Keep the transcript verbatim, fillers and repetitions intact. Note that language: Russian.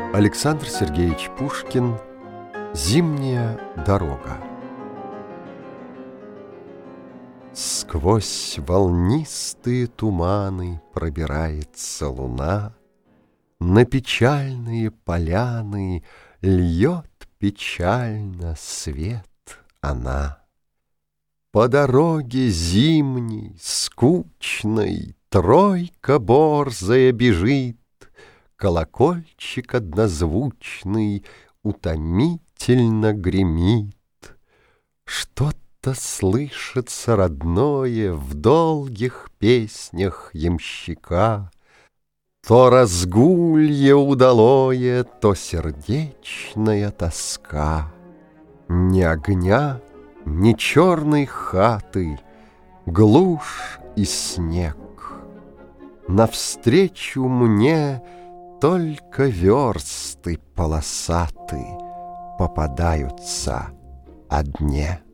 Александр Сергеевич Пушкин. Зимняя дорога. Сквозь волнистые туманы пробирается луна, на печальные поляны льет печально свет она. По дороге зимней, скучной, тройка борзая бежит, колокольчик однозвучный утомительно гремит. Что-то слышится родное в долгих песнях ямщика, то разгулье удалое, то сердечная тоска. Ни огня, ни черной хаты, глушь и снег. Навстречу мне только версты полосаты попадаются одне.